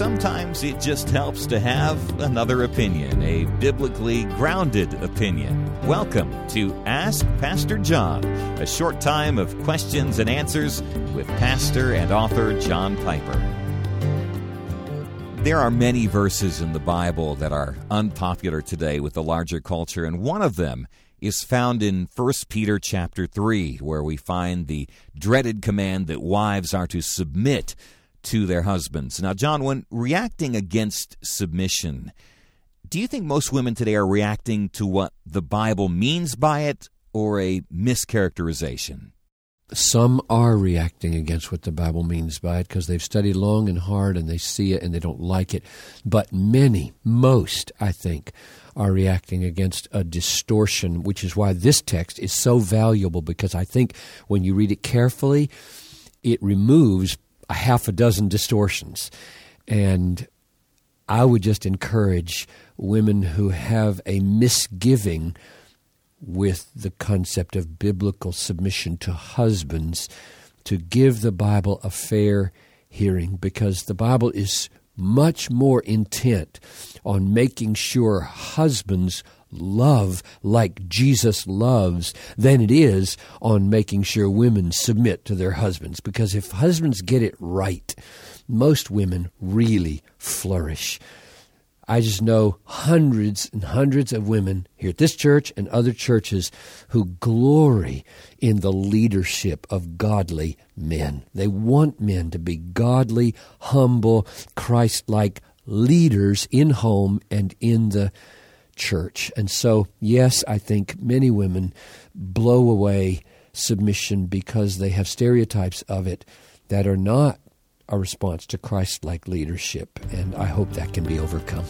sometimes it just helps to have another opinion, a biblically grounded opinion. Welcome to Ask Pastor John, a short time of questions and answers with pastor and author John Piper. There are many verses in the Bible that are unpopular today with the larger culture, and one of them is found in 1 Peter chapter 3, where we find the dreaded command that wives are to submit to their husbands. Now, John, when reacting against submission, do you think most women today are reacting to what the Bible means by it or a mischaracterization? Some are reacting against what the Bible means by it because they've studied long and hard and they see it and they don't like it. But most, I think, are reacting against a distortion, which is why this text is so valuable, because I think when you read it carefully, it removes a half a dozen distortions. And I would just encourage women who have a misgiving with the concept of biblical submission to husbands to give the Bible a fair hearing, because the Bible is much more intent on making sure husbands love like Jesus loves than it is on making sure women submit to their husbands. Because if husbands get it right, most women really flourish. I just know hundreds and hundreds of women here at this church and other churches who glory in the leadership of godly men. They want men to be godly, humble, Christ-like leaders in home and in the church. And so, yes, I think many women blow away submission because they have stereotypes of it that are not a response to Christ-like leadership, and I hope that can be overcome.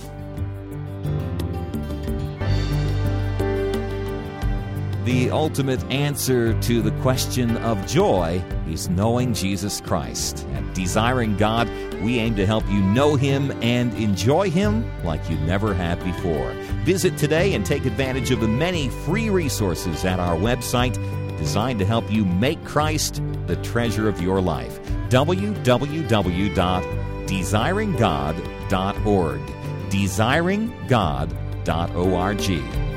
The ultimate answer to the question of joy is knowing Jesus Christ. At Desiring God, we aim to help you know Him and enjoy Him like you never have before. Visit today and take advantage of the many free resources at our website designed to help you make Christ the treasure of your life. www.desiringgod.org. desiringgod.org.